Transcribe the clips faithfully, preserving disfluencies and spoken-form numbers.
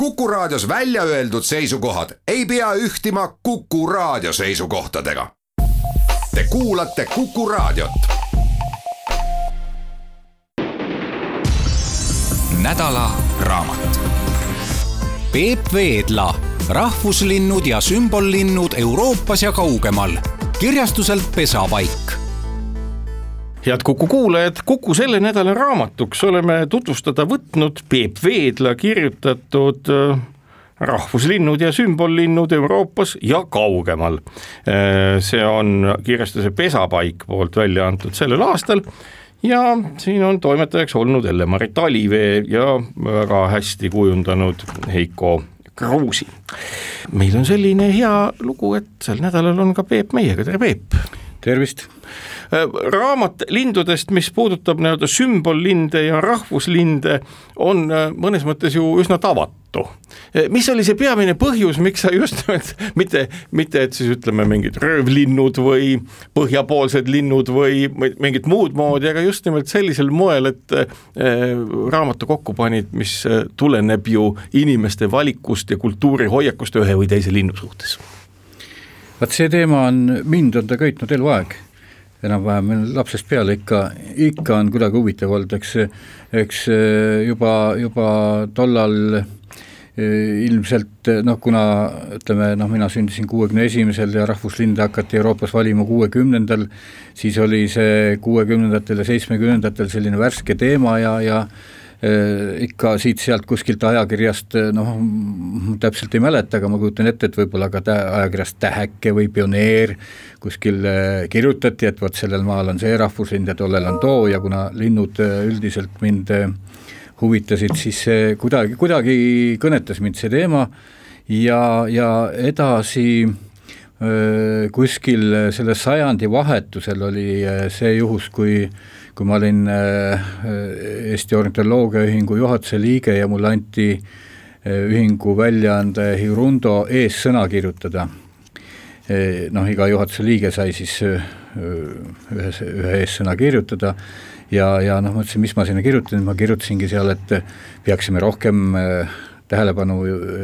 Kuku Raadios välja öeldud seisukohad ei pea ühtima Kuku Raadio seisukohtadega. Te kuulate Kuku Raadiot. Nädala raamat. Peep Veedla, rahvuslinnud ja sümbollinnud Euroopas ja kaugemal. Kirjastuselt Pesapaik. Head Kuku kuulajad, Kuku selle nädala raamatuks oleme tutvustada võtnud Peep Veedla kirjutatud rahvuslinnud ja sümbollinnud Euroopas ja kaugemal. See on kirjastuse Pesapaik poolt välja antud sellel aastal ja siin on toimetajaks olnud Elle-Marit Alivee ja väga hästi kujundanud Heiko Kruusi. Meil on selline hea lugu, et sel nädalal on ka Peep meiega. Tere Peep! Tervist! Raamat lindudest, mis puudutab nii-öelda sümbollinde ja rahvuslinde, on mõnes mõttes ju üsna tavatu. Mis oli see peamine põhjus, miks sa just mitte, mitte et siis ütleme mingid röövlinnud või põhjapoolsed linnud või mingid muud moodi, aga just nimelt sellisel moel, et raamatu kokku panid, mis tuleneb ju inimeste valikust ja kultuurihoiakust ühe või teise linnu suhtes. Vaat see teema on, mind on ta köitnud eluaeg. Enam vähem lapsest peale ikka, ikka on kuidagi huvitav olnud, eks, eks juba, juba tollal ilmselt, noh kuna ütleme, noh mina sündisin kuuekümne esimesel ja rahvuslinde hakati Euroopas valima kuuekümnendal, siis oli see kuuekümnendatel ja seitsmekümnendatel selline värske teema ja, ja ikka siit sealt kuskilt ajakirjast, noh täpselt ei mäleta, aga ma kujutan ette, et võib-olla ka ajakirjast Täheke või Pioneer kuskil kirjutati, et võt sellel maal on see rahvuslind ja tollel on too ja kuna linnud üldiselt mind huvitasid, siis kuidagi, kuidagi kõnetas mind see teema ja, ja edasi kuskil selle sajandi vahetusel oli see juhus, kui kui ma olin Eesti Ornitoloogiaühingu juhatuse liige ja mulle anti ühingu väljaande Hirundo ees sõna kirjutada. Noh, iga juhatuse liige sai siis ühe, ühe ees sõna kirjutada ja, ja noh, mõtlesin, mis ma sinna kirjutasin, ma kirjutasingi seal, et peaksime rohkem tähelepanu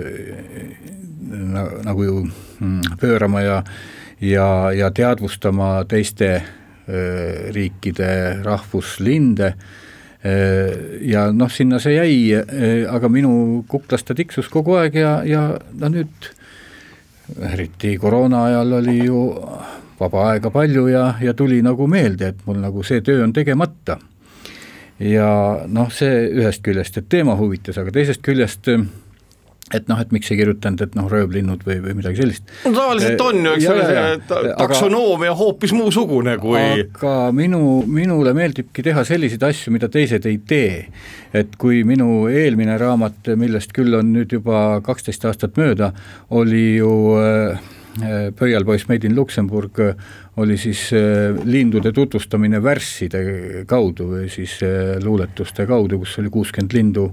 nagu ju pöörama ja, ja, ja teadvustama teiste riikide rahvuslinde ja noh, sinna see jäi, aga minu kuklast ta tiksus kogu aeg ja, ja no nüüd eriti koroona ajal oli ju vaba aega palju ja, ja tuli nagu meelde, et mul nagu see töö on tegemata ja noh, see ühest küljest, et teema huvitas, aga teisest küljest et noh, et miks ei kirjutanud, et noh, röövlinnud või, või midagi sellist. No tavaliselt on ju, eks ja, ja, ja. taksonoomia hoopis muusugune kui... Aga minu, minule meeldibki teha selliseid asju, mida teised ei tee. Et kui minu eelmine raamat, millest küll on nüüd juba kaksteist aastat mööda, oli ju Pöialpoiss Made in Luxemburg, oli siis lindude tutvustamine värsside kaudu või siis luuletuste kaudu, kus oli kuuskümmend lindu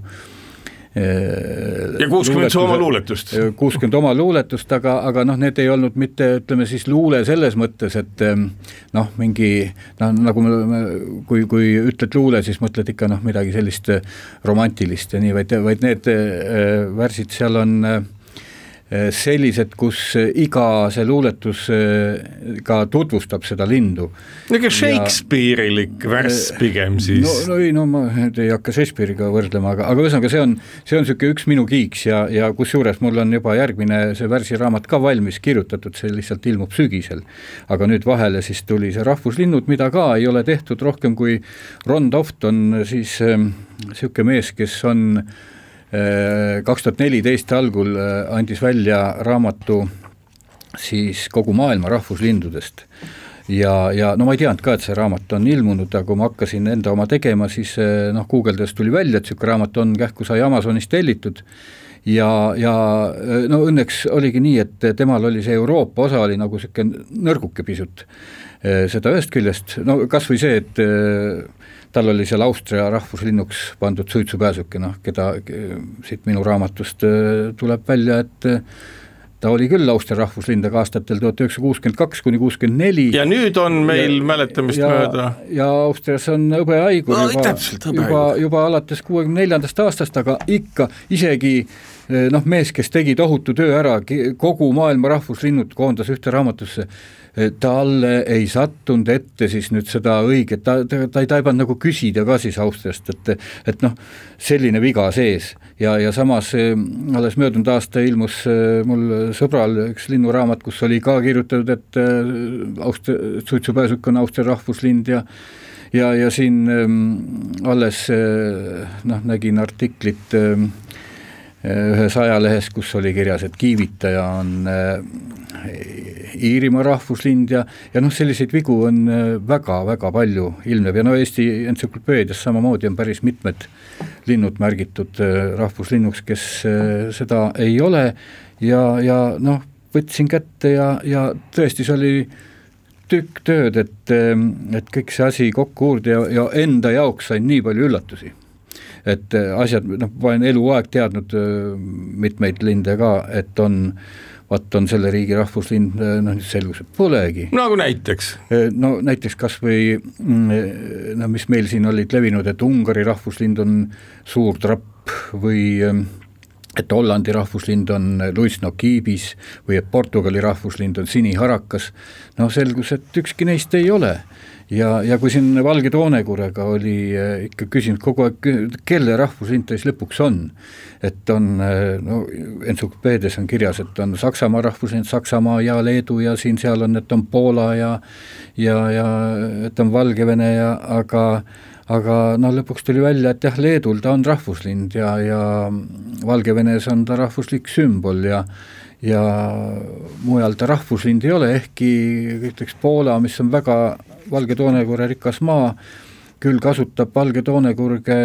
ja kuuskümmend oma luuletust. kuuskümmend oma luuletust, aga, aga noh, need ei olnud mitte, ütleme siis luule selles mõttes, et noh, mingi, noh, nagu me, kui, kui ütled luule, siis mõtled ikka noh, midagi sellist romantilist ja nii, vaid, vaid need värsid seal on sellised, kus iga see luuletus ka tutvustab seda lindu. Nagu Shakespeare'ilik värss pigem siis. No, no ei, no ma ei hakka Shakespeare'iga võrdlema, aga, aga ühesõnaga see on, see on süke üks minu kiiks ja, ja kus juures mul on juba järgmine see värsiraamat ka valmis kirjutatud, see lihtsalt ilmub sügisel. Aga nüüd vahele siis tuli see rahvuslinnud, mida ka ei ole tehtud rohkem kui Ron Toft on siis süke mees, kes on kaks tuhat neliteist algul andis välja raamatu siis kogu maailma rahvuslindudest ja, ja no ma ei teadnud ka, et see raamat on ilmunud, aga kui ma hakkasin enda oma tegema, siis noh, Google'des tuli välja, et süke raamat on kähku sai Amazonist tellitud ja, ja no õnneks oligi nii, et temal oli see Euroopa osa oli nagu süke nõrguke pisut seda ühest küljest, no kas või see, et tal oli seal Austria rahvuslinnuks pandud suitsupääsuke, noh, keda siit minu raamatust tuleb välja, et ta oli küll Austria rahvuslind, aga aastatel tuhat üheksasada kuuskümmend kaks kuni kuuskümmend neli. Ja nüüd on meil ja, mäletamist ja, mööda. Ja Austrias on hõbehaigur no, juba, juba, juba alates kuuekümne neljandast aastast, aga ikka isegi noh, mees, kes tegi tohutu töö ära, kogu maailma rahvuslinnud koondas ühte raamatusse, talle ei sattunud ette siis nüüd seda õiget, ta, ta, ta ei taibanud nagu küsida ka siis Austriast, et, et noh, selline viga sees ja, ja samas alles möödunud aasta ilmus mul sõbral üks linnuraamat, kus oli ka kirjutatud, et Austria, suitsupääsuk on Austria rahvuslind ja ja, ja siin alles noh, nägin artiklit ühes ajalehes, kus oli kirjas, et kiivitaja on Iirimaa rahvuslind ja, ja noh, selliseid vigu on väga-väga palju ilmnev ja no Eesti entsüklopeedias samamoodi on päris mitmed linnud märgitud rahvuslinnuks, kes seda ei ole ja, ja noh, võtsin kätte ja, ja tõesti see oli tükk tööd, et, et kõik see asi kokku uurda ja, ja enda jaoks sain nii palju üllatusi. Et asjad, noh, ma olen eluaeg teadnud mitmeid linde ka, et on vaat on selle riigi rahvuslind, noh nüüd selgus, et polegi. Nagu näiteks? No näiteks kas või, no mis meil siin olid levinud, et Ungari rahvuslind on suur trapp või et Hollandi rahvuslind on luisnokiibis või et Portugali rahvuslind on siniharakas. No selgus, et ükski neist ei ole. Ja, ja kui siin valge toonekurega oli ikka küsinud kogu aeg, kelle rahvuslind ta siis lõpuks on, et on, no entsüklopeedias on kirjas, et on Saksamaa rahvuslind, Saksamaa ja Leedu ja siin seal on, et on Poola ja, ja, ja et on Valgevene ja aga, aga no lõpuks tuli välja, et jah, Leedul ta on rahvuslind ja, ja Valgevenes on ta rahvuslik sümbol ja ja mujal ta rahvuslind ei ole, ehkki ütleks Poola, mis on väga valge toonekurge rikas maa, küll kasutab valge toonekurge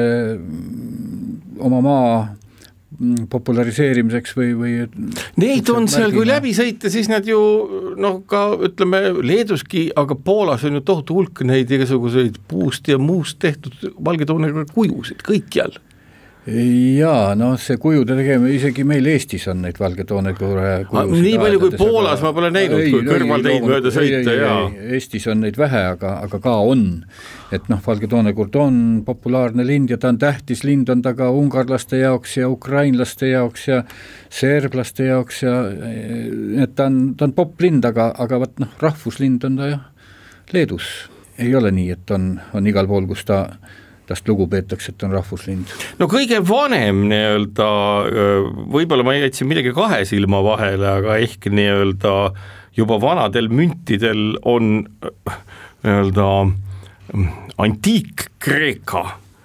oma maa populariseerimiseks või, või neid on seal, kui läbi sõita, siis nad ju noh, ka ütleme Leeduski, aga Poolas on ju tohutu hulk neid igasuguseid puust ja muust tehtud valge toonekurge kujusid kõikjal. Jaa, no see kujude tegema, isegi meil Eestis on neid valge toonekurge kujusid. Nii palju kui Poolas ma pole näinud, kui kõrval teid mööda sõita. Ei, ei, ei, Eestis on neid vähe, aga, aga ka on. Et noh, valge toonekurg on populaarne lind ja ta on tähtis lind, on ta ka ungarlaste jaoks ja ukrainlaste jaoks ja serblaste jaoks ja et ta on, ta on poplind, aga, aga võt, noh, rahvuslind on ta jah Leedus. Ei ole nii, et on, on igal pool, kus ta tast lugu peetakse, et on rahvuslind. No kõige vanem nii-öelda, võib-olla ma jätsin midagi kahe silma vahele, aga ehk nii-öelda juba vanadel müntidel on nii-öelda antiik-Kreeka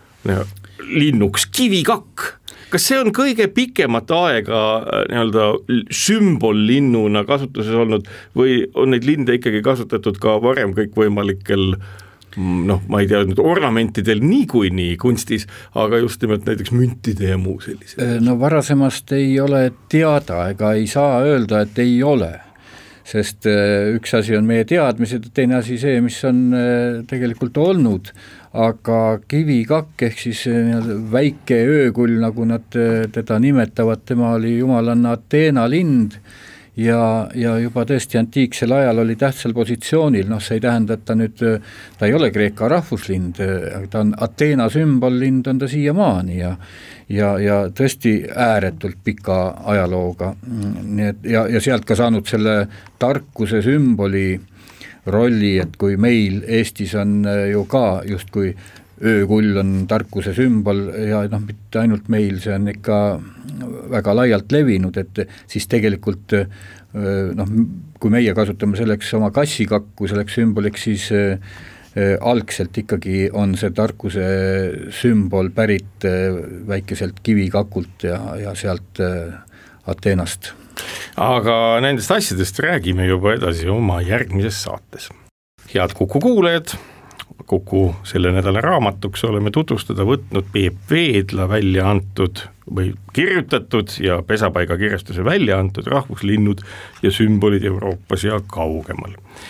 linnuks kivikakk. Kas see on kõige pikemat aega nii-öelda sümbollinnuna kasutuses olnud või on neid linde ikkagi kasutatud ka varem kõikvõimalikel noh, ma ei tea, nüüd ornamentidel niikuinii kunstis, aga just nimelt näiteks müntide ja muu sellised. No varasemast ei ole teada, ega ei saa öelda, et ei ole, sest üks asi on meie teadmised, teine asi see, mis on tegelikult olnud, aga kivikakk ehk siis väike öökull, nagu nad teda nimetavad, tema oli jumalanna Ateena lind, ja, ja juba tõesti antiiksel ajal oli tähtsal positsioonil, noh see ei tähenda, et ta nüüd, ta ei ole Kreeka rahvuslind, ta on Ateena sümbollind, on ta siiamaani ja, ja, ja tõesti ääretult pika ajalooga. Nii et, ja, ja sealt ka saanud selle tarkuse sümboli rolli, et kui meil Eestis on ju ka justkui öökull on tarkuse sümbol ja noh, mitte ainult meil, see on ikka väga laialt levinud, et siis tegelikult noh, kui meie kasutame selleks oma kassikakku, selleks sümboliks, siis algselt ikkagi on see tarkuse sümbol pärit väikeselt kivikakult ja, ja sealt Ateenast. Aga nendest asjadest räägime juba edasi oma järgmises saates. Head Kuku kuulajad, Kuku selle nädala raamatuks oleme tutvustada võtnud Peep Veedla välja antud või kirjutatud ja Pesapaiga kirjastuse välja antud rahvuslinnud ja sümbolid Euroopas ja kaugemal.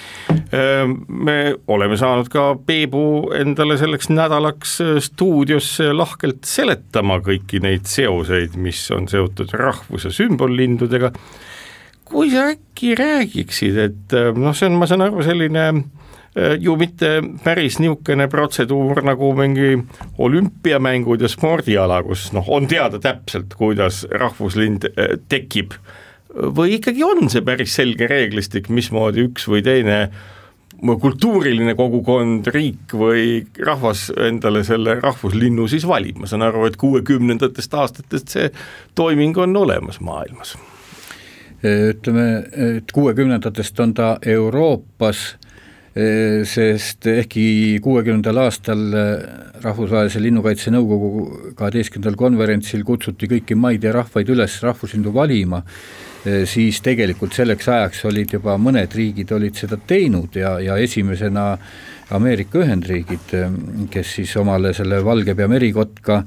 Me oleme saanud ka Peebu endale selleks nädalaks stuudiosse lahkelt seletama kõiki neid seoseid, mis on seotud rahvus- ja sümbollindudega. Kui sa äkki räägiksid, et noh, see on, ma saan aru, selline ju mitte päris niisugune protseduur nagu mingi olümpiamängud ja spordiala, kus noh, on teada täpselt, kuidas rahvuslind tekib, või ikkagi on see päris selge reeglistik, mismoodi üks või teine kultuuriline kogukond, riik või rahvas endale selle rahvuslinnu siis valib. Ma saan aru, et kuuekümnendatest aastatest see toiming on olemas maailmas. Ütleme, et kuuekümnendatest on ta Euroopas, sest ehkki kuuekümnendal aastal Rahvusvahelise linnukaitse nõukogu kaheteistkümnendal konverentsil kutsuti kõiki maid ja rahvaid üles rahvuslindu valima, siis tegelikult selleks ajaks olid juba mõned riigid olid seda teinud ja, ja esimesena Ameerika Ühendriigid, kes siis omale selle valgepea merikotka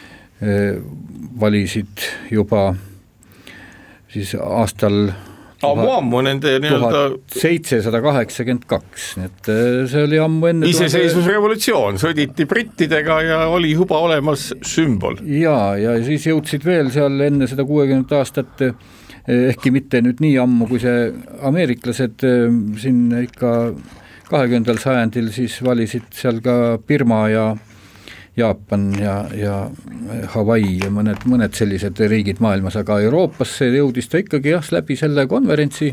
valisid juba siis aastal ammu ammu nende tuhat seitsesada kaheksakümmend kaks, nii et see oli ammu enne iseseisvusrevolutsioon, sõditi brittidega ja oli juba olemas sümbol. Ja, ja siis jõudsid veel seal enne seda kuuekümnendat aastat, ehkki mitte nüüd nii ammu, kui see ameeriklased siin ikka kahekümnendal sajandil siis valisid seal ka Birma ja Jaapan ja, ja Hawaii ja mõned, mõned sellised riigid maailmas, aga Euroopasse jõudis ta ikkagi jah, läbi selle konverentsi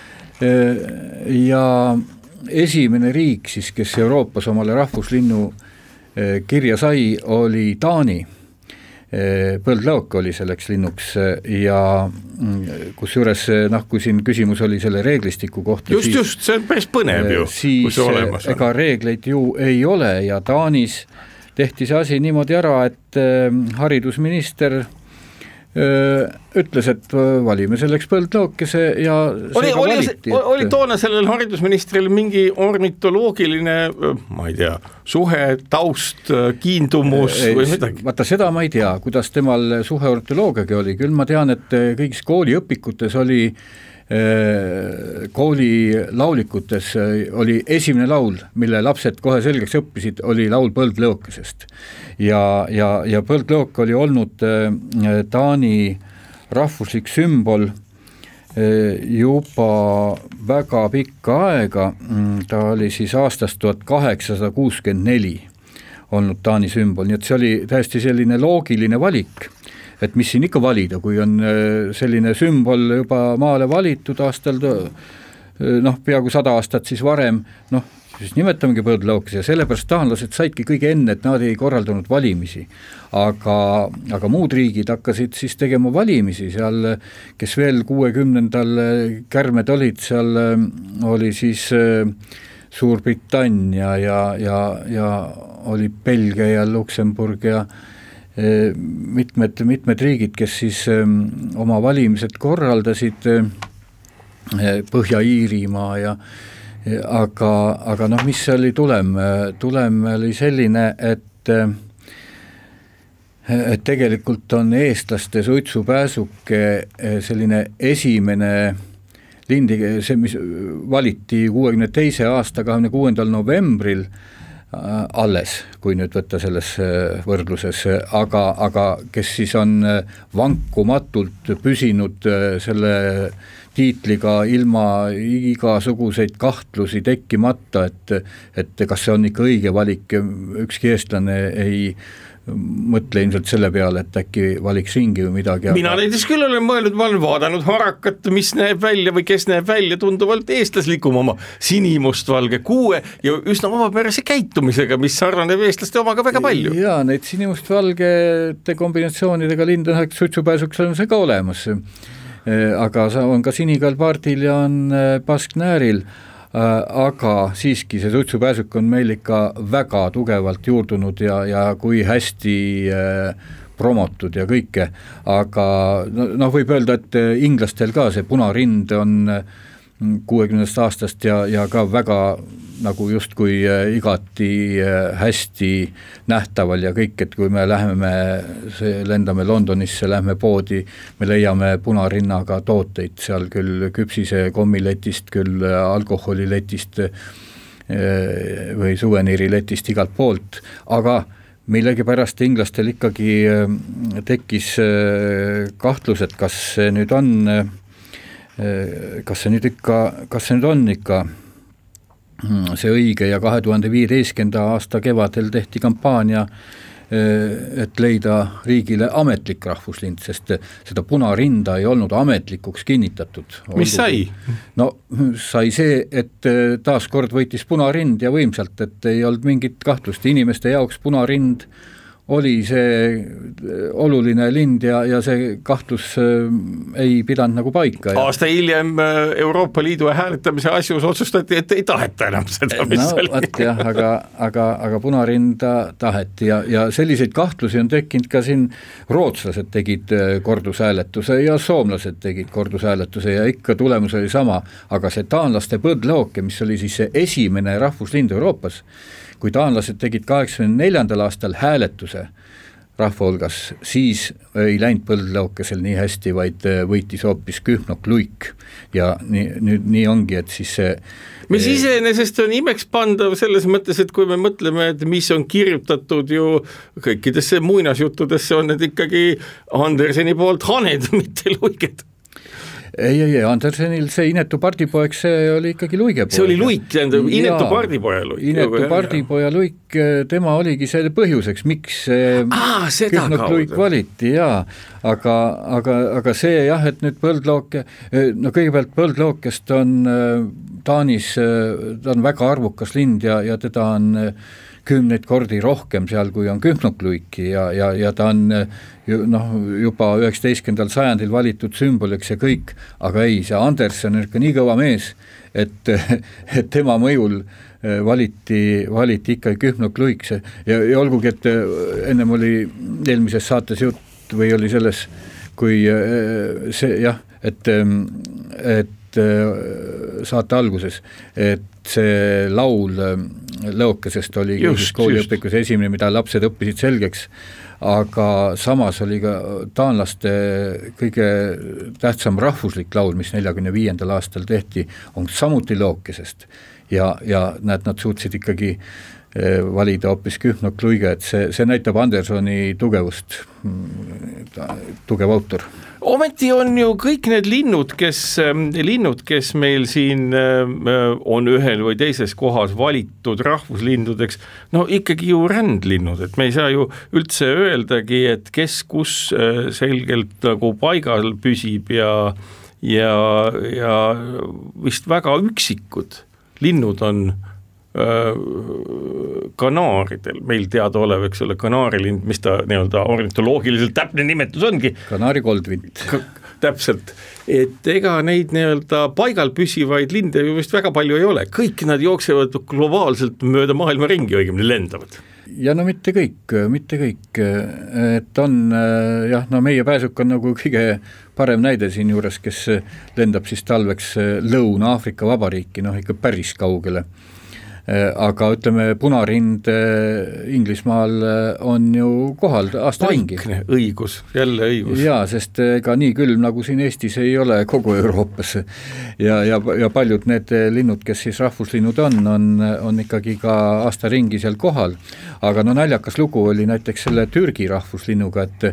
ja esimene riik siis, kes Euroopas omale rahvuslinnu kirja sai, oli Taani. Põldlauk oli selleks linnuks ja kus juures, noh, kui siin küsimus oli selle reeglistiku kohta, just, siis, just, see on päris põnev ju, siis ega reegleid ju ei ole ja Taanis tehti see asi niimoodi ära, et haridusminister ütles, et valime selleks põldlaukese ja oli, oli, valiti, et... oli toona sellel haridusministril mingi ornitoloogiline, ma ei tea, suhe, taust, kiindumus ei, või midagi? Vaata, seda ma ei tea, kuidas temal suhe ornitoloogiaga oli, küll ma tean, et kõigis kooliõpikutes oli kooli laulikutes oli esimene laul, mille lapsed kohe selgeks õppisid, oli laul põldlõukesest. Ja, ja, ja põldlõuk oli olnud Taani rahvuslik sümbol juba väga pikka aega, ta oli siis aastast tuhat kaheksasada kuuskümmend neli olnud Taani sümbol, nii et see oli täiesti selline loogiline valik, et mis siin ikka valida, kui on selline sümbol juba maale valitud aastal, noh, peaaegu sada aastat siis varem, noh, siis nimetamegi põldlaukes ja sellepärast taanlased saidki kõige enne, et nad ei korraldanud valimisi. Aga, aga muud riigid hakkasid siis tegema valimisi, seal, kes veel kuuekümnendal kärmed olid, seal oli siis Suurbritannia ja, ja, ja oli Belgia ja Luksemburg ja mitmed, mitmed riigid, kes siis oma valimised korraldasid, Põhja-Iirimaa ja aga, aga noh, mis oli tulem? Tulem oli selline, et, et tegelikult on eestlaste suitsupääsuke selline esimene lindi, see, mis valiti kuuekümne teise aasta kahekümne kuuendal novembril alles, kui nüüd võtta selles võrdluses, aga, aga kes siis on vankumatult püsinud selle tiitliga ilma igasuguseid kahtlusi tekkimata, et, et kas see on ikka õige valik, ükski eestlane ei mõtle ilmselt selle peale, et äkki valiks ringi või midagi. Mina aga... näiteks küll olen mõelnud, ma olen vaadanud harakat, mis näeb välja või kes näeb välja tunduvalt eestlaslikum oma sinimustvalge kuue ja üsna omapärase käitumisega, mis sarnaneb eestlaste omaga väga palju. Ja neid sinimustvalgete kombinatsioonidega lindõnaks suitsupääsuks on see ka olemas. Aga on ka sinikalpardil ja on pasknääril, aga siiski see suitsupääsuk on meil ikka väga tugevalt juurdunud ja, ja kui hästi promotud ja kõike, aga noh, võib öelda, et inglastel ka see punarind on kuuekümnendast aastast ja, ja ka väga nagu justkui igati hästi nähtaval ja kõik, et kui me läheme, lendame Londonisse, lähme poodi, me leiame punarinnaga tooteid, seal küll küpsise kommiletist, küll alkoholiletist või suveniiriletist igalt poolt, aga millegipärast inglastel ikkagi tekkis kahtlus, et kas see nüüd on kas see nüüd ikka, kas see nüüd on ikka see õige ja kahe tuhande viieteistkümnenda aasta kevadel tehti kampaania, et leida riigile ametlik rahvuslind, sest seda punarinda ei olnud ametlikuks kinnitatud. Mis sai? No sai see, et taaskord võitis punarind ja võimsalt, et ei olnud mingit kahtlust. Inimeste jaoks punarind oli see oluline lind ja, ja see kahtlus ei pidanud nagu paika. Aasta hiljem Euroopa Liidu hääletamise asjus otsustati, et ei taheta enam seda, mis no, oli. Võt, jah, aga, aga, aga punarinda taheti ja, ja selliseid kahtlusi on tekkinud ka siin. Rootslased tegid kordushääletuse ja soomlased tegid kordushääletuse ja ikka tulemus oli sama, aga see taanlaste põldlooke, mis oli siis see esimene rahvuslind Euroopas, kui taanlased tegid kaheksakümne neljandal aastal hääletuse rahva hulgas, siis ei läinud põldlaukesel nii hästi, vaid võitis hoopis kühnokluik ja nii, nüüd nii ongi, et siis see mis iseenesest on imeks pandav selles mõttes, et kui me mõtleme, et mis on kirjutatud ju kõikidesse muinasjuttudesse, on need ikkagi Anderseni poolt haned, mitte luiged. Ei, ei, ei, Andersenil see Inetu pardipoeg, see oli ikkagi luigepoeg. See oli luik, tähendab, Inetu pardipoja luik. Inetu pardipoja luik, tema oligi selle põhjuseks, miks ah, kühnokluik valiti, jaa. Aga, aga, aga see jah, et nüüd põldlooke, no kõigepealt põldlookest on Taanis, ta on väga arvukas lind ja, ja teda on kümneid kordi rohkem seal, kui on kühnokluiki ja, ja, ja ta on noh, juba üheksateistkümnendal sajandil valitud sümboliks ja kõik, aga ei, see Andersen on ikka nii kõva mees, et, et tema mõjul valiti, valiti ikka kühnokluik ja, ja olgugi, et ennem oli eelmises saates jutt või oli selles, kui see jah, et, et saate alguses, et see laul lõokesest oli kooliõpikus esimene, mida lapsed õppisid selgeks, aga samas oli ka taanlaste kõige tähtsam rahvuslik laul, mis neljakümne viiendal aastal tehti, on samuti lõokesest ja, ja näed, nad suutsid ikkagi valida hoopis kühnokluiga, et see, see näitab Andersoni tugevust, tugev autor. Ometi on ju kõik need linnud, kes, linnud, kes meil siin on ühel või teises kohas valitud rahvuslindudeks, no ikkagi ju rändlinnud, et me ei saa ju üldse öeldagi, et kes kus selgelt nagu paigal püsib ja, ja, ja vist väga üksikud linnud on kanaaridel, meil teada olev, eks ole, kanaarilind, mis ta nii-öelda ornitoloogiliselt täpne nimetus ongi. Kanaari koldvint. Täpselt, et ega neid nii-öelda paigal püsivaid linde ju vist väga palju ei ole, kõik nad jooksevad globaalselt mööda maailma ringi, õigemini lendavad. Ja no mitte kõik, mitte kõik, et on jah, no meie pääsuk on nagu kõige parem näide siin juures, kes lendab siis talveks Lõuna-Aafrika vabariiki, noh ikka päris kaugele. Aga ütleme, punarind Inglismaal on ju kohal aasta ringi. Paikne õigus, jälle õigus. Jaa, sest ega nii külm nagu siin Eestis ei ole kogu Euroopas ja, ja, ja paljud need linnud, kes siis rahvuslinnud on, on, on ikkagi ka aasta ringi seal kohal. Aga no naljakas lugu oli näiteks selle Türgi rahvuslinnuga, et,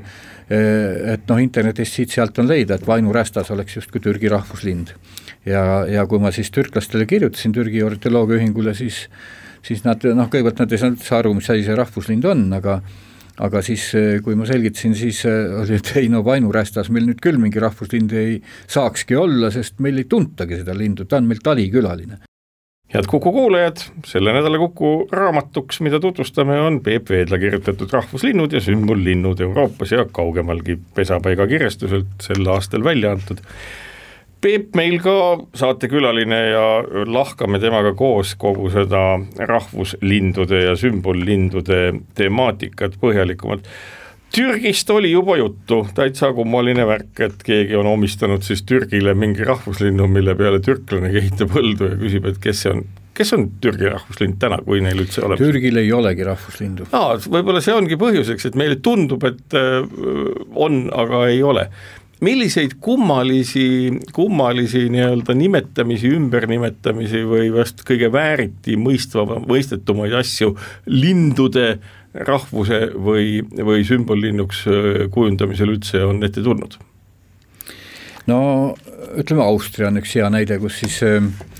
et noh, internetist siit sealt on leida, et Vainu-Rästas oleks just kui Türgi rahvuslind. Ja, ja kui ma siis türklastele kirjutasin Türgi ornitoloogia ühingule, siis, siis nad, noh, kõigepealt nad ei saanud aru, mis sai see rahvuslind on, aga, aga siis, kui ma selgitasin, siis oli, et ei no Vainu-Rästas meil nüüd küll mingi rahvuslind ei saakski olla, sest meil ei tuntagi seda lindu, ta on meil talikülaline. Head Kuku kuulajad, selle nädala Kuku raamatuks, mida tutvustame, on Peep Veedla kirjutatud rahvuslinnud ja sümbollinnud Euroopas ja kaugemalgi Pesapaiga kirjastuselt sel aastal välja antud. Peep meil ka saatekülaline ja lahkame temaga koos kogu seda rahvuslindude ja sümbollindude temaatikat põhjalikumalt. Türgist oli juba juttu, täitsa kummaline värk, et keegi on omistanud siis Türgile mingi rahvuslinnu, mille peale türklane kehitab põldu ja küsib, et kes see on, kes on Türgi rahvuslind täna, kui neil üldse olemas? Türgil ei olegi rahvuslindu. Aa, võib-olla see ongi põhjuseks, et meile tundub, et on, aga ei ole. Milliseid kummalisi, kummalisi nii-öelda nimetamisi, ümbernimetamisi või vast kõige vääriti mõistva, mõistetumaid asju lindude rahvuse või, või sümbollinnuks kujundamisel üldse on ette tulnud? No ütleme, Austria on üks hea näide, kus siis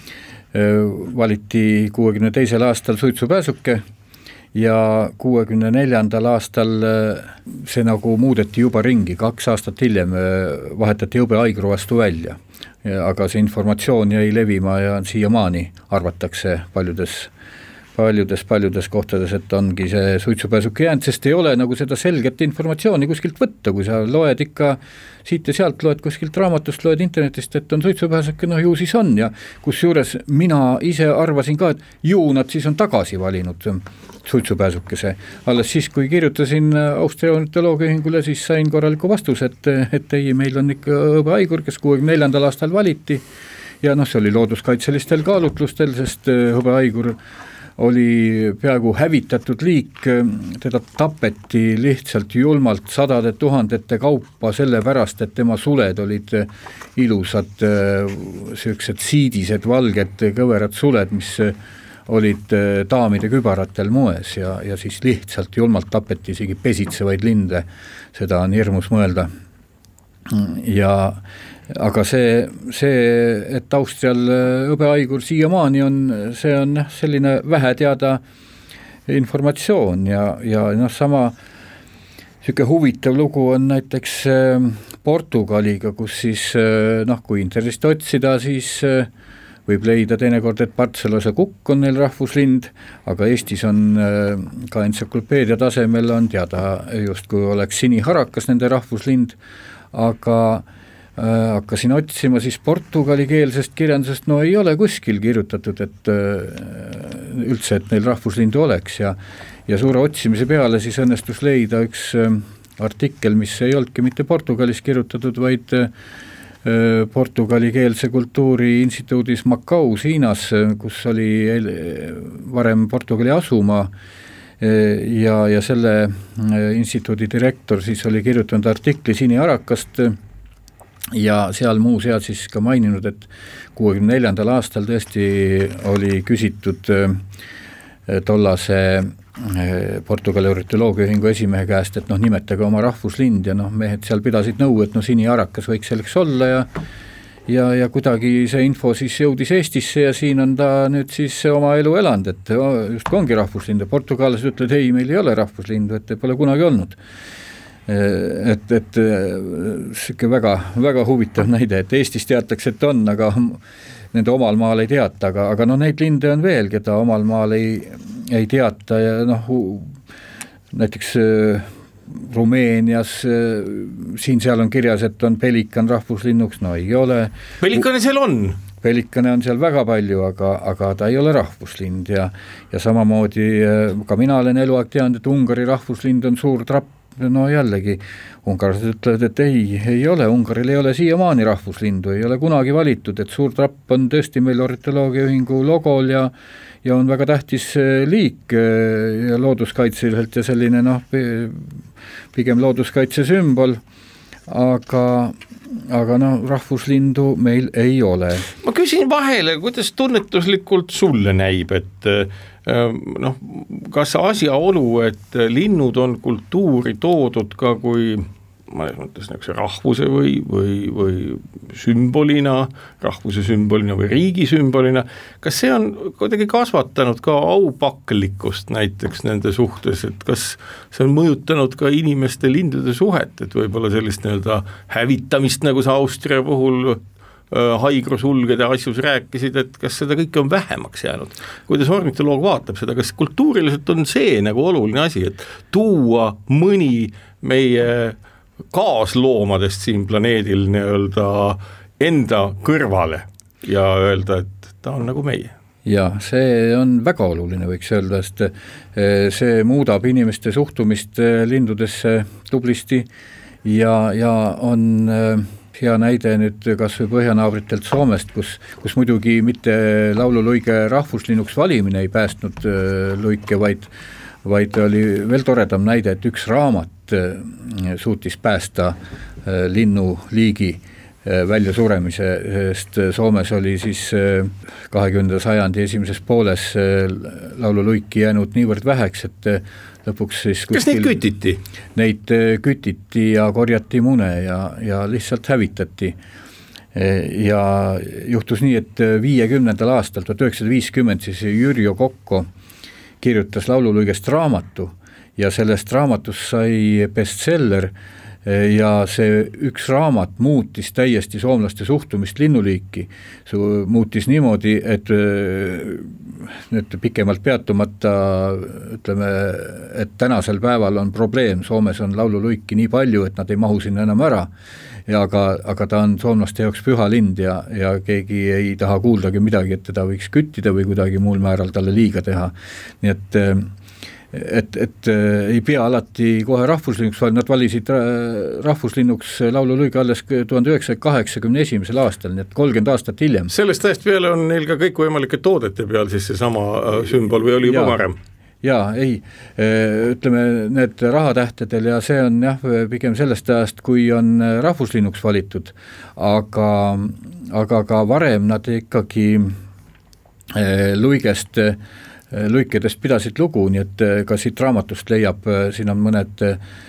valiti kuuekümne teisel aastal suitsupääsuke ja kuuekümne neljandal aastal see nagu muudeti juba ringi, kaks aastat hiljem vahetati hõbeaigru vastu välja. Aga see informatsioon jäi levima ja siiamaani arvatakse paljudes paljudes, paljudes kohtades, et ongi see suitsupääsuke jäänud, sest ei ole nagu seda selget informatsiooni kuskilt võtta, kui sa loed ikka siit ja sealt, loed kuskilt raamatust, loed internetist, et on suitsupääsuke, no ju siis on ja kus juures mina ise arvasin ka, et ju nad siis on tagasi valinud suitsupääsukese. Alles siis, kui kirjutasin Austria ornitoloogia ühingule, siis sain korraliku vastus, et, et ei, meil on ikka hõbeaigur, kes kuuekümne neljandal aastal valiti ja noh, see oli looduskaitselistel kaalutlustel, sest hõbeaigur oli peaaegu hävitatud liik, teda tapeti lihtsalt julmalt sadade tuhandete kaupa sellepärast, et tema suled olid ilusad, sellised siidised, valged, kõverad suled, mis olid daamide kübaratel moes ja, ja siis lihtsalt julmalt tapeti isegi pesitsevaid linde, seda on hirmus mõelda. Ja aga see, see, et Austrial hõbeaigur siiamaani on, see on selline vähe teada informatsioon ja, ja noh, sama selline huvitav lugu on näiteks Portugaliga, kus siis noh, kui internetist otsida, siis võib leida teinekord, et Partselose kukk on neil rahvuslind, aga Eestis on ka entsüklopeedia tasemel on teada just kui oleks siniharakas nende rahvuslind, aga hakkasin otsima siis portugalikeelsest kirjandusest, no ei ole kuskil kirjutatud, et üldse, et neil rahvuslindu oleks ja, ja suure otsimise peale siis õnnestus leida üks artikkel, mis ei olnudki mitte Portugalis kirjutatud, vaid portugalikeelse kultuuri instituudis Macaus Hiinas, kus oli varem Portugali asuma ja, ja selle instituudi direktor siis oli kirjutanud artikli siniharakast ja seal muu sead siis ka maininud, et kuuekümne neljandal aastal tõesti oli küsitud tollase Portugali ornitoloogia ühingu esimehe käest, et noh, nimetage oma rahvuslind ja noh, mehed seal pidasid nõu, et no siniharakas võiks selleks olla ja ja, ja kuidagi see info siis jõudis Eestisse ja siin on ta nüüd siis oma elu elanud, et just ongi rahvuslind ja portugallased ütlevad, ei, meil ei ole rahvuslindu, et pole kunagi olnud. Et, et siuke väga, väga huvitav näide, et Eestis teatakse, et on, aga nende omal maal ei teata, aga, aga no neid linde on veel, keda omal maal ei, ei teata ja noh, näiteks Rumeenias, siin seal on kirjas, et on pelikan rahvuslinnuks, no ei ole. Pelikane seal on? Pelikane on seal väga palju, aga, aga ta ei ole rahvuslind ja, ja samamoodi ka mina olen eluaeg teanud, et Ungari rahvuslind on suur trapp, no jällegi, ungarlased ütlevad, et ei, ei ole, Ungaril ei ole siiamaani rahvuslindu, ei ole kunagi valitud, et suur trapp on tõesti meil ornitoloogia ühingu logol ja, ja on väga tähtis liik ja looduskaitseliselt ja selline noh, pigem looduskaitse sümbol, aga, aga no rahvuslindu meil ei ole. Ma küsin vahele, kuidas tunnetuslikult sulle näib, et noh, kas asjaolu, et linnud on kultuuri toodud ka kui mõnes mõttes nagu rahvuse või, või, või sümbolina, rahvuse sümbolina või riigi sümbolina, kas see on kuidagi kasvatanud ka aupaklikkust näiteks nende suhtes, et kas see on mõjutanud ka inimeste lindude suhet, et võib-olla sellist nii-öelda hävitamist, nagu sa Austria puhul haigrusulgede asjus rääkisid, et kas seda kõike on vähemaks jäänud? Kuidas ornitoloog vaatab seda, kas kultuuriliselt on see nagu oluline asi, et tuua mõni meie kaasloomadest siin planeedil nii-öelda enda kõrvale ja öelda, et ta on nagu meie? Ja see on väga oluline, võiks öelda, sest see muudab inimeste suhtumist lindudesse tublisti ja, ja on hea näide nüüd kas või põhjanaabritelt Soomest, kus, kus muidugi mitte laululuige rahvuslinnuks valimine ei päästnud luike, vaid, vaid oli veel toredam näide, et üks raamat suutis päästa linnuliigi väljasuremise, sest Soomes oli siis kahekümnenda sajandi esimeses pooles laululuiki jäänud niivõrd väheks, et lõpuks siis kas neid kütiti? Neid kütiti ja korjati mune ja, ja lihtsalt hävitati. ja juhtus nii, et viiekümnendal aastal, tuhat üheksasada viiskümmend, siis Jürjo Kokko kirjutas laululuigest raamatu ja sellest raamatust sai bestseller ja see üks raamat muutis täiesti soomlaste suhtumist linnuliiki. See muutis niimoodi, et nüüd pikemalt peatumata ütleme, et tänasel päeval on probleem, Soomes on laululuiki nii palju, et nad ei mahu sinna enam ära, ja aga, aga ta on soomlaste jaoks püha lind ja, ja keegi ei taha kuuldagi midagi, et teda võiks küttida või kuidagi muul määral talle liiga teha. Nii et et, et ei pea alati kohe rahvuslinnuks, vaid nad valisid rahvuslinnuks laululuiga alles tuhande üheksasaja kaheksakümne esimesel aastal, nii et kolmkümmend aastat hiljem. Sellest ajast peale on neil ka kõik võimalike toodete peal siis see sama sümbol või oli juba varem? Jaa, ei, ütleme need rahatähtedel ja see on jah, pigem sellest ajast, kui on rahvuslinnuks valitud, aga, aga ka varem nad ikkagi luigest luikedest pidasid lugu, nii et ka siit raamatust leiab, siin on mõned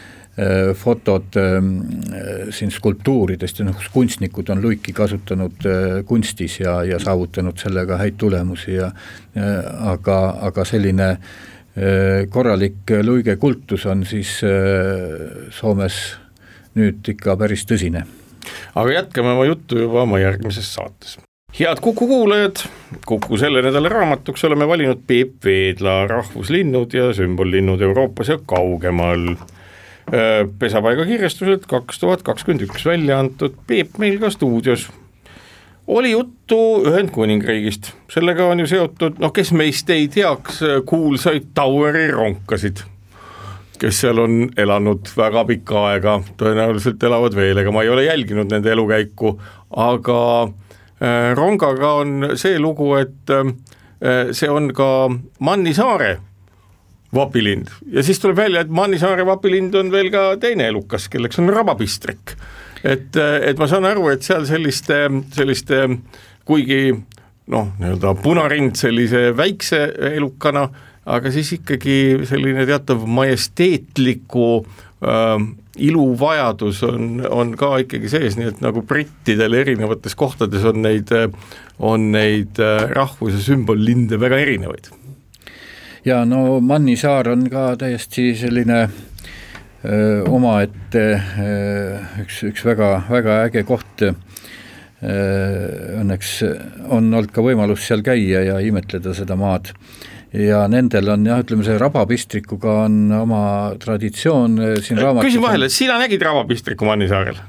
fotod siin skulptuuridest ja noh, kunstnikud on luiki kasutanud kunstis ja, ja saavutanud sellega häid tulemusi ja aga, aga selline korralik luige kultus on siis Soomes nüüd ikka päris tõsine. Aga jätkame oma juttu juba oma järgmises saates. Head Kuku kuulajad, Kuku selle nädala raamatuks oleme valinud Peep Veedla rahvuslinnud ja sümbollinnud Euroopas ja kaugemal. Pesapaiga kirjastuselt kaks tuhat kakskümmend üks välja antud Peep meil ka stuudios. Oli juttu Ühendkuningriigist, sellega on ju seotud, noh kes meist ei teaks kuulsaid Toweri ronkasid, kes seal on elanud väga pikka aega, tõenäoliselt elavad veel, ega ma ei ole jälginud nende elukäiku, aga rongaga on see lugu, et see on ka Mannisaare vapilind ja siis tuleb välja, et Mannisaare vapilind on veel ka teine elukas, kelleks on rabapistrik. Et, et ma saan aru, et seal selliste, selliste kuigi noh, nii-öelda punarind sellise väikse elukana, aga siis ikkagi selline teatav majesteetliku äh, iluvajadus on, on ka ikkagi sees, nii et nagu brittidel erinevates kohtades on neid, on neid rahvus- ja sümbollinde väga erinevaid. Ja no Mannisaar on ka täiesti selline öö, oma, et öö, üks, üks väga, väga äge koht. Õnneks on olnud ka võimalus seal käia ja imetleda seda maad. Ja nendel on jah, ütleme see rabapistrikuga on oma traditsioon siin raamatus. Küsin vahele, sina nägid rabapistriku Mannisaarel?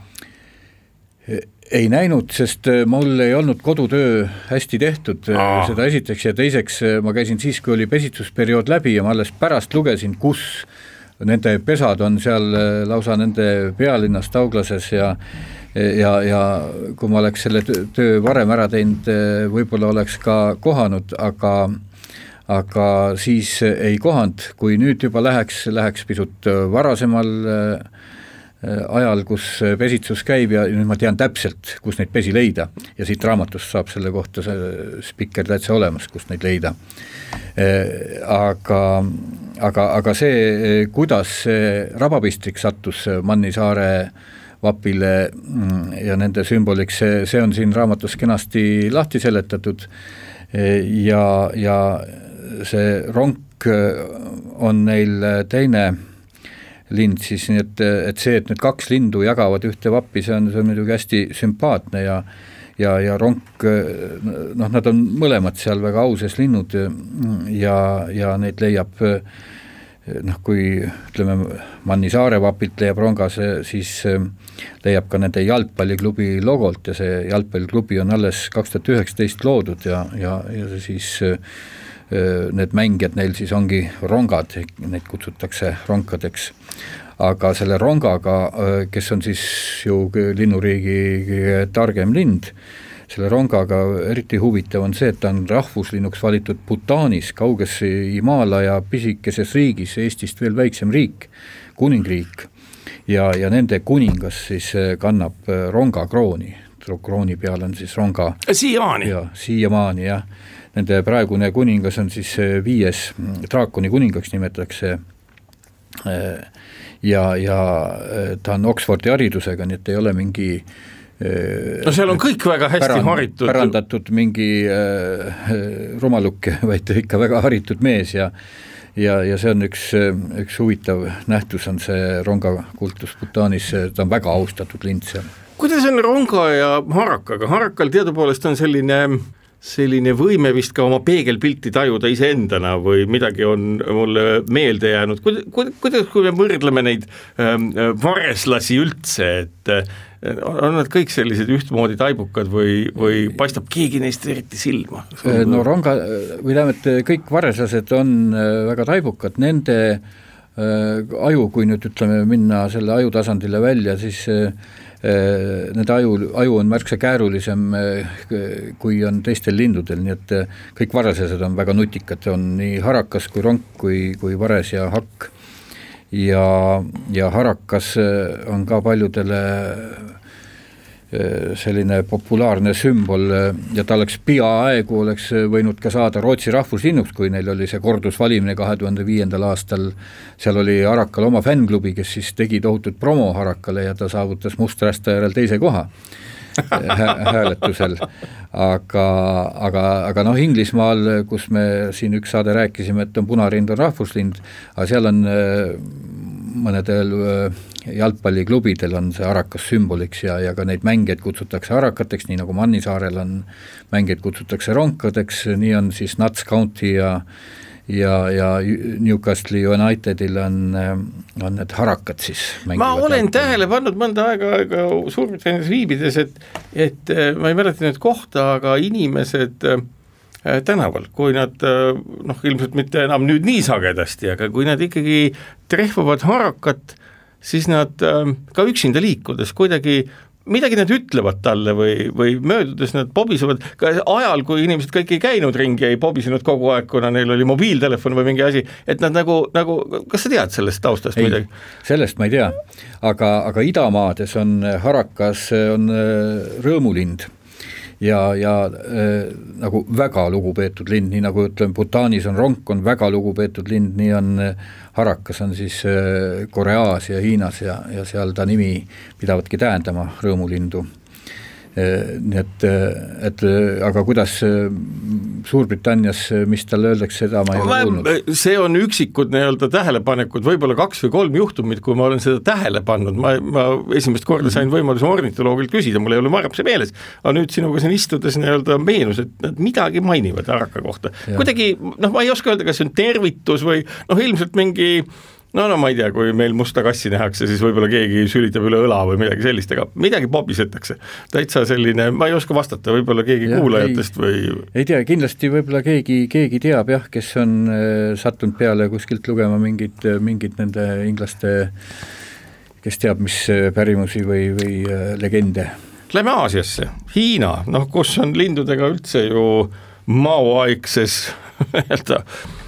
Ei näinud, sest mul ei olnud kodutöö hästi tehtud Aa. seda esiteks ja teiseks ma käisin siis, kui oli pesitsusperiood läbi ja ma alles pärast lugesin, kus nende pesad on seal lausa nende pealinnas Tauglases ja ja, ja kui ma oleks selle töö varem ära teinud, võib-olla oleks ka kohanud, aga aga siis ei kohanud, kui nüüd juba läheks, läheks pisut varasemal ajal, kus pesitsus käib ja nüüd ma tean täpselt, kus neid pesi leida ja siit raamatust saab selle kohta see spikker täitsa olemas, kus neid leida. Aga, aga, aga see, kuidas see rabapistrik sattus Mannisaare vapile ja nende sümboliks, see, see on siin raamatus kenasti lahti seletatud ja, ja see ronk on neil teine lind siis, nii et, et see, et nüüd kaks lindu jagavad ühte vappi, see on, see on muidugi hästi sümpaatne ja, ja, ja ronk, noh, nad on mõlemad seal väga auses linnud ja, ja neid leiab, noh, kui ütleme Mannisaare vapilt leiab rongas, siis leiab ka nende jalgpalliklubi logolt ja see jalgpalliklubi on alles kaks tuhat üheksateist loodud ja, ja, ja siis need mängijad neil siis ongi rongad, neid kutsutakse ronkadeks, aga selle rongaga, kes on siis ju linnuriigi targem lind, selle rongaga eriti huvitav on see, et ta on rahvuslinnuks valitud Bhutanis, kauges Himaalaja pisikeses riigis, Eestist veel väiksem riik, kuningriik ja, ja nende kuningas siis kannab ronga krooni, krooni peal on siis ronga siiamaani, ja, siiamaani jah. Nende praegune kuningas on siis viies, draakoni kuningaks nimetatakse ja, ja ta on Oxfordi haridusega, nii et ei ole mingi no seal on kõik väga hästi pärand, haritud. Pärandatud mingi äh, rumaluke, vaid ikka väga haritud mees ja ja, ja see on üks, üks huvitav nähtus on see ronga kultus Bhutanis, ta on väga austatud lind seal. Kuidas on ronga ja harakaga? Harakal teadupoolest on selline selline võime vist ka oma peegelpilti tajuda iseendana või midagi on mulle meelde jäänud. Kuidas, kui me võrdleme neid vareslasi üldse, et on nad kõik sellised ühtmoodi taibukad või, või paistab keegi neist eriti silma? No ronga, või tähendab, et kõik vareslased on väga taibukad, nende aju, kui nüüd ütleme minna selle aju tasandile välja, siis nende aju, aju on märksa käärulisem kui on teistel lindudel, nii et kõik vareslased on väga nutikad, on nii harakas kui ronk kui, kui vares ja hakk ja, ja harakas on ka paljudele selline populaarne sümbol ja ta oleks peaaegu oleks võinud ka saada Rootsi rahvuslinnuks, kui neil oli see kordusvalimine kahe tuhande viiendal aastal, seal oli Harakal oma fännklubi, kes siis tegi tohutut promo Harakale ja ta saavutas Musträsta järel teise koha hääletusel, aga, aga, aga noh, Inglismaal, kus me siin üks saade rääkisime, et on punarind on rahvuslind, aga seal on mõnedel jalgpalliklubidel on see harakas sümboliks ja, ja ka neid mängijaid kutsutakse harakateks, nii nagu Mannisaarel on mängijaid kutsutakse ronkadeks, nii on siis Notts County ja ja, ja Newcastle Unitedil on, on need harakad siis. Ma olen tähele pannud mõnda aega, aega Suurbritannias viibides, et, et ma ei mäleta nüüd kohta, aga inimesed tänaval, kui nad, noh ilmselt mitte enam nüüd nii sagedasti, aga kui nad ikkagi trehvavad harakat, siis nad ka üksinda liikudes kuidagi midagi nad ütlevad talle või, või möödudes nad pobisevad, ka ajal, kui inimesed kõik ei käinud ringi, ei pobisenud kogu aeg, kuna neil oli mobiiltelefon või mingi asi, et nad nagu, nagu kas sa tead sellest taustast ei, midagi? Sellest ma ei tea, aga, aga idamaades on harakas, on rõõmulind ja, ja äh, nagu väga lugupeetud lind, nii nagu ütleme, Bhutanis on ronk, on väga lugupeetud lind, nii on harakas on siis äh, Koreas ja Hiinas ja, ja seal ta nimi pidavadki tähendama rõõmulindu. Nii et, et aga kuidas Suurbritannias, mis talle öeldakse, seda ma ei ole kuulnud. See on üksikud nii-öelda tähelepanekud, võib-olla kaks või kolm juhtumit, kui ma olen seda tähele pannud, ma, ma esimest korda sain võimaluse ornitoloogilt küsida, mul ei ole varem see meeles, aga nüüd sinuga siin istudes nii-öelda meenus, et nad midagi mainivad haraka kohta. Ja. Kuidagi, noh ma ei oska öelda, kas see on tervitus või noh ilmselt mingi no, no ma ei tea, kui meil musta kassi nähakse, siis võib-olla keegi sülitab üle õla või midagi sellist, aga midagi pobisetakse. Täitsa selline, ma ei oska vastata, võib-olla keegi ja, kuulajatest ei, või... Ei tea, kindlasti võib-olla keegi, keegi teab jah, kes on äh, sattunud peale kuskilt lugema mingid, mingid nende inglaste, kes teab, mis pärimusi või, või äh, legende. Lähme Aasiasse, Hiina, noh kus on lindudega üldse ju maoaegses öelda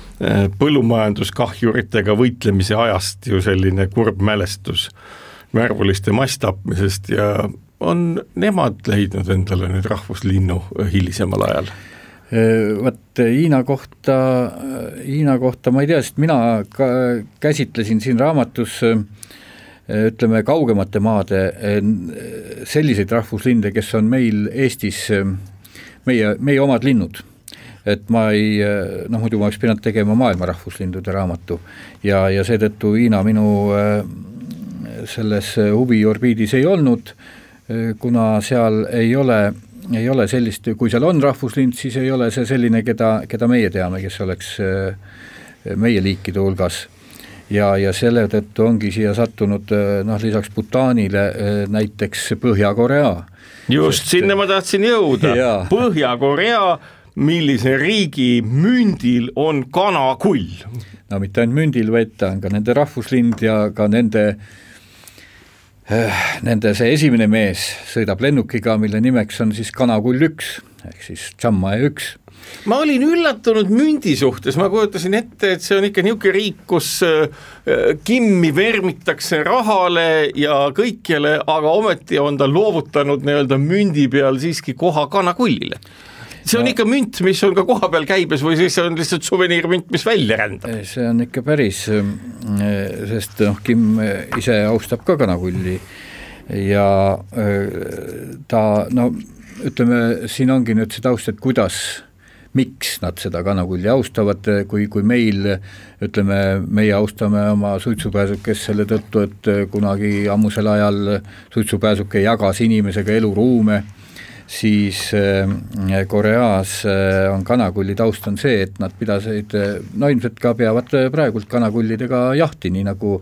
põllumajanduskahjuritega võitlemise ajast ju selline kurb mälestus värvuliste masstapmisest ja on nemad leidnud endale nüüd rahvuslinnu hilisemal ajal? Võt Hiina kohta, Hiina kohta ma ei tea, sest mina ka käsitlesin siin raamatus ütleme kaugemate maade selliseid rahvuslinde, kes on meil Eestis meie, meie omad linnud. Et ma ei, noh muidu ma oleks pidanud tegema maailma rahvuslindude raamatu ja, ja seetõttu Hiina minu selles huviorbiidis ei olnud, kuna seal ei ole, ei ole sellist, kui seal on rahvuslind, siis ei ole see selline, keda, keda meie teame, kes oleks meie liikide hulgas ja, ja selle tõttu ongi siia sattunud noh, lisaks Bhutanile näiteks Põhja-Korea. Just, Sest, sinna ma tahtsin jõuda, Põhja-Korea, millise riigi mündil on kanakull? No mitte ainult mündil, vaid ta on ka nende rahvuslind ja ka nende, nende see esimene mees sõidab lennukiga, mille nimeks on siis kanakull üks, ehk siis Jammae üks. Ma olin üllatunud mündi suhtes, ma kujutasin ette, et see on ikka niisugune riik, kus kimmi vermitakse rahale ja kõikjale, aga ometi on ta loovutanud nii-öelda mündi peal siiski koha kanakullile. See on no, ikka münt, mis on ka koha peal käibes või siis on lihtsalt suveniirmünt, mis välja rändab? See on ikka päris, sest noh, Kim ise austab ka kanakulli ja ta, no ütleme, siin ongi nüüd see taust, et kuidas, miks nad seda kanakulli austavad, kui, kui meil, ütleme, meie austame oma suitsupääsukest selle tõttu, et kunagi ammusel ajal suitsupääsuke jagas inimesega eluruume, siis Koreas on kanakulli taust on see, et nad pidasid, no ilmselt ka peavad praegult kanakullidega jahti, nii nagu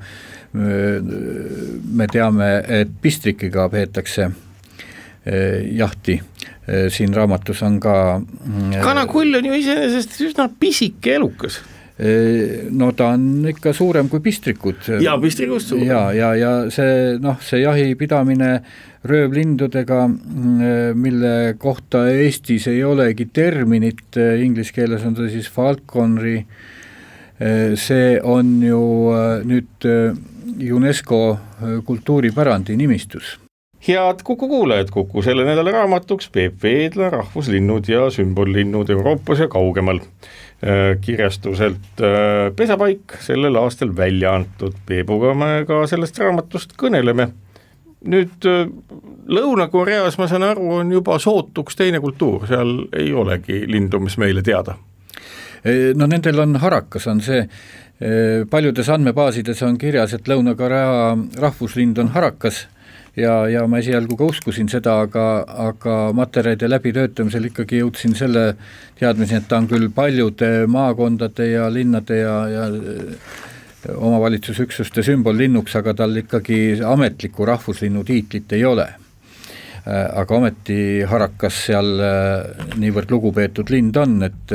me teame, et pistrikiga peetakse jahti. Siin raamatus on ka kanakull on ju iseenesest üsna pisike elukas. No ta on ikka suurem kui pistrikud. Ja pistrikust suurem. Ja, ja, ja see, noh, see jahi pidamine röövlindudega, mille kohta Eestis ei olegi terminit, inglise keeles on ta siis falconry, see on ju nüüd UNESCO kultuuripärandi nimistus. Head Kuku kuulajad, Kuku selle nädala raamatuks Peep Veedla rahvuslinnud ja sümbollinnud Euroopas ja kaugemal. Kirjastuselt Pesapaik sellel aastal välja antud. Peebuga me ka sellest raamatust kõneleme. Nüüd Lõuna-Koreas, ma saan aru, on juba sootuks teine kultuur, seal ei olegi lindu, mis meile teada. No nendel on harakas, on see, paljudes andmebaasides on kirjas, et Lõuna-Korea rahvuslind on harakas ja, ja ma esialgu ka uskusin seda, aga, aga materjalide läbitöötamisel ikkagi jõudsin selle teadmiseni, et ta on küll paljude maakondade ja linnade ja, ja omavalitsusüksuste sümbollinnuks, aga tal ikkagi ametlikku rahvuslinnu tiitlit ei ole. Aga ometi harakas seal niivõrd lugupeetud lind on, et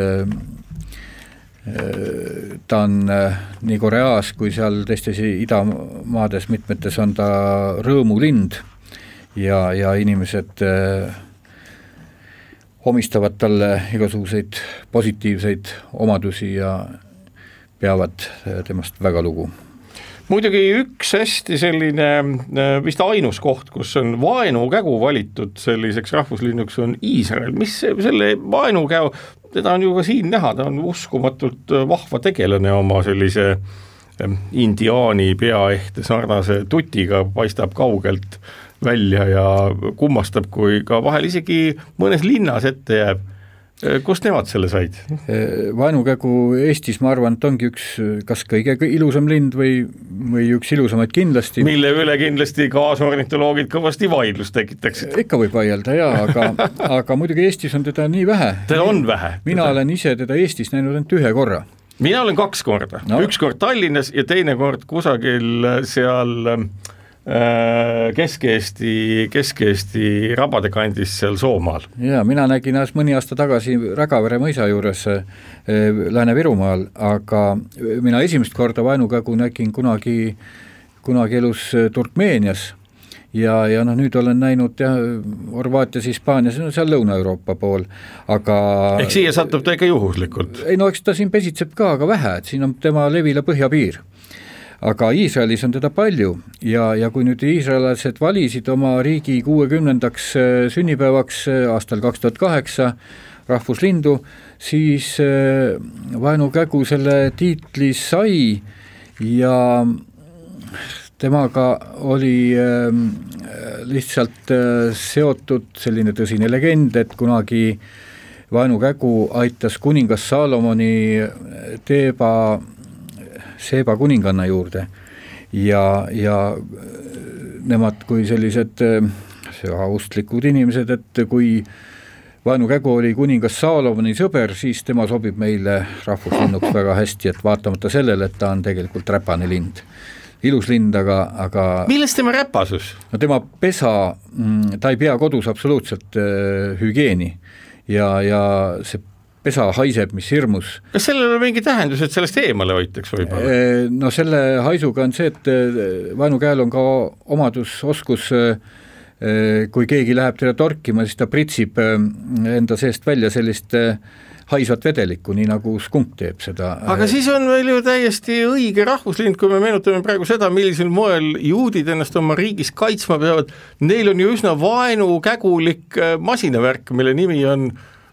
ta on nii Koreas kui seal teistes idamaades mitmetes on ta rõõmulind ja, ja inimesed omistavad talle igasuguseid positiivseid omadusi ja peavad temast väga lugu. Muidugi üks hästi selline vist ainus koht, kus on vaenukägu valitud selliseks rahvuslinnuks on Iisrael. Mis selle vaenukägu, teda on ju ka siin näha, ta on uskumatult vahva tegelane oma sellise indiaani peaehte sarnase tutiga, paistab kaugelt välja ja kummastab, kui ka vahel isegi mõnes linnas ette jääb. Kust nemad selle said? Vaenukägu Eestis, ma arvan, et ongi üks kas kõige ilusam lind või, või üks ilusamaid kindlasti. Mille üle kindlasti kaasornitoloogid kõvasti vaidlust tekitaksid. Ikka võib vaielda, jaa, aga, aga muidugi Eestis on teda nii vähe. Teda on vähe. Mina teda. olen ise teda Eestis näinud ainult ühe korra. Mina olen kaks korda. No. Üks kord Tallinnas ja teine kord kusagil seal Kesk-Eesti, Kesk-Eesti rabade kandis seal Soomaal. Ja, mina nägin mõni aasta tagasi Rägavere mõisa juures Lääne-Virumaal, aga mina esimest korda vaenukägu nägin kunagi, kunagi elus Turkmeenias ja, ja noh, nüüd olen näinud ja, Horvaatias, Hispaanias, no seal Lõuna-Euroopa pool, aga ehk siia satub ta ikka juhuslikult? Ei no, eks ta siin pesitseb ka, aga vähe, et siin on tema levila põhjapiir. Aga Iisraelis on teda palju ja, ja kui nüüd iisraelased valisid oma riigi kuuekümnendaks sünnipäevaks aastal kaks tuhat kaheksa rahvuslindu, siis vaenukägu selle tiitli sai ja temaga oli lihtsalt seotud selline tõsine legend, et kunagi vaenukägu aitas kuningas Saalomoni Teeba Seeba kuninganna juurde ja, ja nemad kui sellised austlikud inimesed, et kui vaenukägu oli kuningas Saalomoni sõber, siis tema sobib meile rahvuslinnuks väga hästi, et vaatamata sellele, et ta on tegelikult räpane lind. Ilus lind, aga, aga millest tema räpasus? No tema pesa, ta ei pea kodus absoluutselt hügieeni ja, ja see pesa haiseb, mis hirmus. Kas sellel on mingi tähendus, et sellest eemale hoitaks võib-olla? No selle haisuga on see, et vaenukäel on ka omadus, oskus, kui keegi läheb teda torkima, siis ta pritsib enda seest välja sellist haisvat vedelikku, nii nagu skunk teeb seda. Aga siis on meil ju täiesti õige rahvuslind, kui me meenutame praegu seda, millisel moel juudid ennast oma riigis kaitsma peavad. Neil on ju üsna vaenukägulik masinavärk, mille nimi on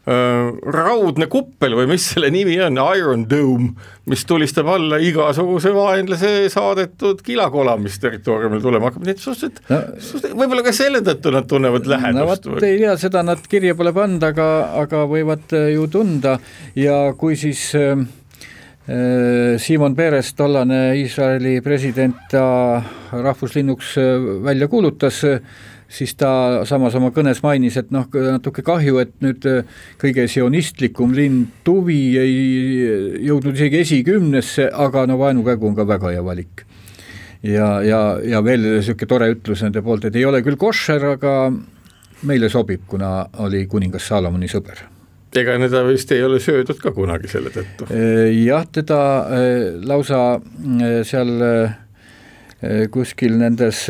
raudne kuppel või mis selle nimi on, Iron Dome, mis tulistab alla igasuguse vaenlase saadetud kilakola, mis territooriumil tulema hakkab, nii et suhteliselt no, võib-olla ka selle tõttu nad tunnevad lähedust. No, ei tea, seda nad kirja pole pannud, aga, aga võivad ju tunda ja kui siis äh, Simon Peres, tollane Iisraeli president, ta rahvuslinnuks välja kuulutas, siis ta samas oma kõnes mainis, et noh, natuke kahju, et nüüd kõige sionistlikum linn Tuvi ei jõudnud isegi esikümnesse, aga no vaenukägu on ka väga hea valik. Ja, ja, ja veel selline tore ütlus nende poolt, et ei ole küll košer, aga meile sobib, kuna oli kuningas Saalomoni sõber. Ega teda vist ei ole söödud ka kunagi selle tõttu? Jah, teda lausa seal kuskil nendes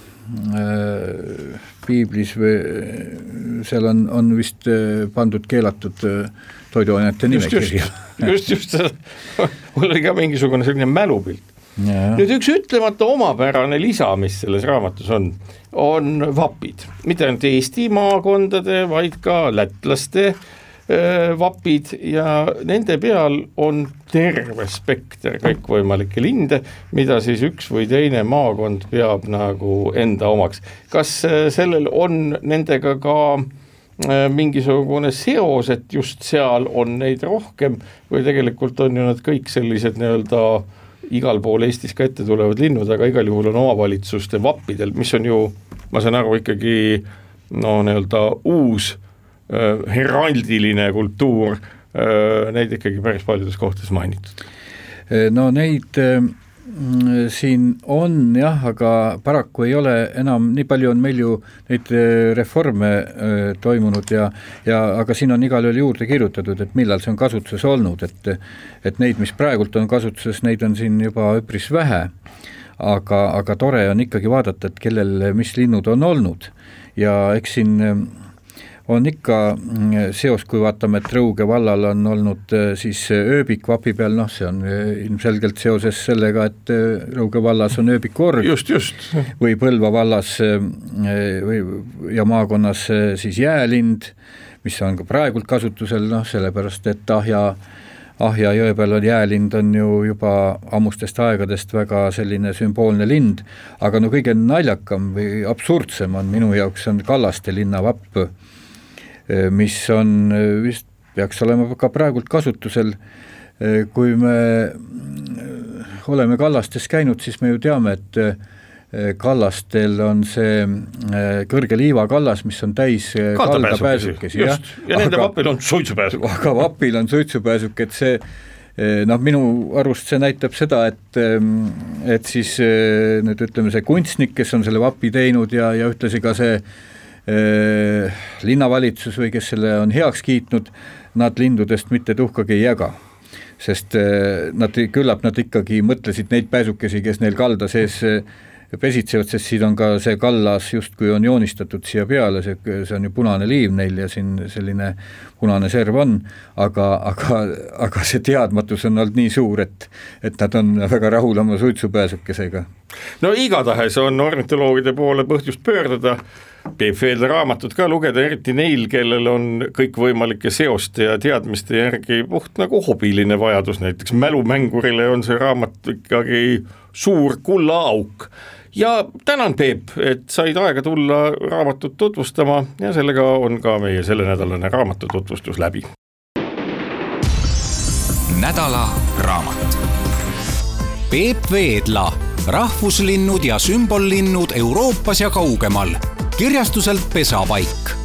piiblis või seal on, on vist pandud keelatud toiduainete nimekirja. Just, just, just, mul oli ka mingisugune selline mälupilt. Ja. Nüüd üks ütlemata omapärane lisa, mis selles raamatus on, on vapid. Mitte ainult Eesti maakondade, vaid ka lätlaste vapid ja nende peal on terve spekter kõikvõimalikke linde, mida siis üks või teine maakond peab nagu enda omaks. Kas sellel on nendega ka mingisugune seos, et just seal on neid rohkem või tegelikult on ju nad kõik sellised nii-öelda igal pool Eestis ka ette tulevad linnud, aga igal juhul on omavalitsuste vappidel, mis on ju, ma saan aru, ikkagi no nii-öelda uus heraldiline kultuur, neid ikkagi päris paljudes kohtades mainitud. No neid siin on jah, aga paraku ei ole enam, nii palju on meil ju neid reforme toimunud ja, ja aga siin on igal juhul juurde kirjutatud, et millal see on kasutuses olnud, et, et neid, mis praegult on kasutuses, neid on siin juba üpris vähe, aga, aga tore on ikkagi vaadata, et kellel mis linnud on olnud ja eks siin on ikka seos, kui vaatame, et Rõuge vallal on olnud siis ööbik vapi peal, noh see on ilmselgelt seoses sellega, et Rõuge vallas on ööbiku org. Just, just. Või Põlva vallas või, ja maakonnas siis jäälind, mis on ka praegult kasutusel, noh sellepärast, et Ahja, Ahja jõe peal on jäälind on ju juba ammustest aegadest väga selline sümboolne lind, aga no kõige naljakam või absurdsem on minu jaoks on Kallaste linna vapp, mis on vist peaks olema ka praegult kasutusel. Kui me oleme Kallastes käinud, siis me ju teame, et Kallastel on see kõrge liiva kallas, mis on täis kaldapääsukesi. Ja nende aga, vapil on suitsupääsuk. Aga vapil on suitsupääsuk, et see noh, minu arust see näitab seda, et, et siis nüüd ütleme see kunstnik, kes on selle vapi teinud ja, ja ütlesi ka see linnavalitsus või kes selle on heaks kiitnud, nad lindudest mitte tuhkagi ei jaga, sest nad, küllap nad ikkagi mõtlesid neid pääsukesi, kes neil kalda sees pesitsevad, sest siin on ka see kallas just kui on joonistatud siia peale, see, see on ju punane liiv neil ja siin selline punane serv on, aga, aga, aga see teadmatus on olnud nii suur, et, et nad on väga rahul oma suitsupääsukesega. No igatahes on ornitoloogide poole põhjust pöörduda, Peep Veedla raamatut ka lugeda, eriti neil, kellel on kõikvõimalike seoste ja teadmiste järgi puht nagu hobiline vajadus, näiteks mälumängurile on see raamat ikkagi suur kullaauk. Ja tänan Peep, et said aega tulla raamatut tutvustama ja sellega on ka meie selle nädalane raamatu tutvustus läbi. Nädala raamat. Peep Veedla, rahvuslinnud ja sümbollinnud Euroopas ja kaugemal. Kirjastuselt Pesapaik.